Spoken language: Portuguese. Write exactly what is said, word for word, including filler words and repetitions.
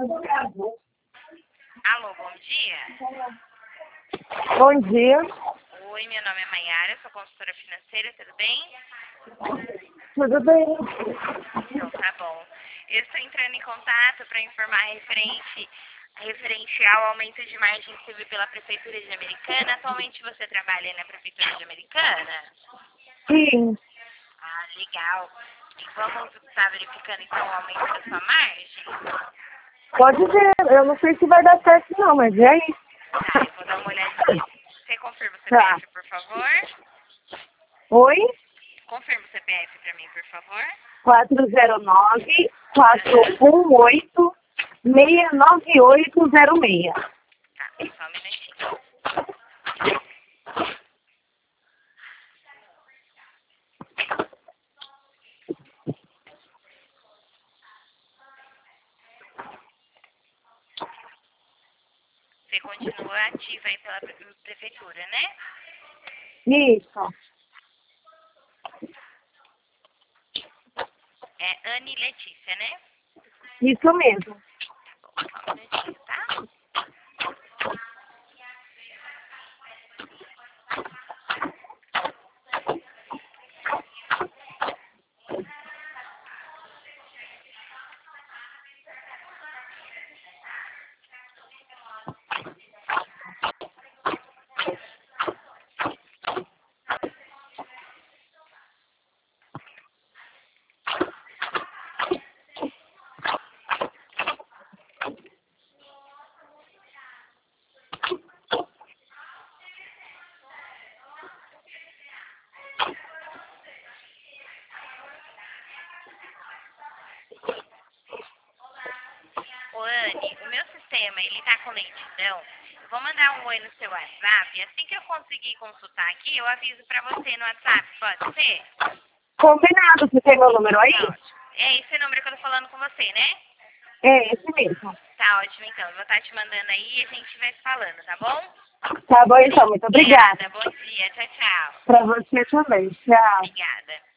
Alô, bom dia. Bom dia. Oi, meu nome é Maiara, sou consultora financeira, tudo bem? Tudo bem? Então, tá bom. Eu estou entrando em contato para informar referente, referente ao aumento de margem que teve pela Prefeitura de Americana. Atualmente você trabalha aí na Prefeitura de Americana? Sim. Ah, legal. E vamos estar verificando então o aumento da sua margem? Pode ver. Eu não sei se vai dar certo não, mas é isso. Tá, eu vou dar uma olhadinha. Você confirma o C P Tá. F, por favor? Oi? Confirma o C P F para mim, por favor. quatro zero nove, quatro um oito, seis nove oito zero seis. Tá, só um minutinho. Você continua ativa aí pela pre- prefeitura, né? Isso. É Anne Letícia, né? Isso mesmo. Só um minutinho, tá? Ô, Anne, o meu sistema, ele tá com lentidão. Eu vou mandar um oi no seu WhatsApp. Assim que eu conseguir consultar aqui, eu aviso pra você no WhatsApp, pode ser? Combinado. Você tem meu número aí? Tá ótimo. É esse número que eu tô falando com você, né? É esse mesmo. Tá ótimo, então. Eu vou estar te mandando aí e a gente vai se falando, tá bom? Tá bom então. Muito obrigada. Obrigada. Bom dia. Tchau, tchau. Pra você também. Tchau. Obrigada.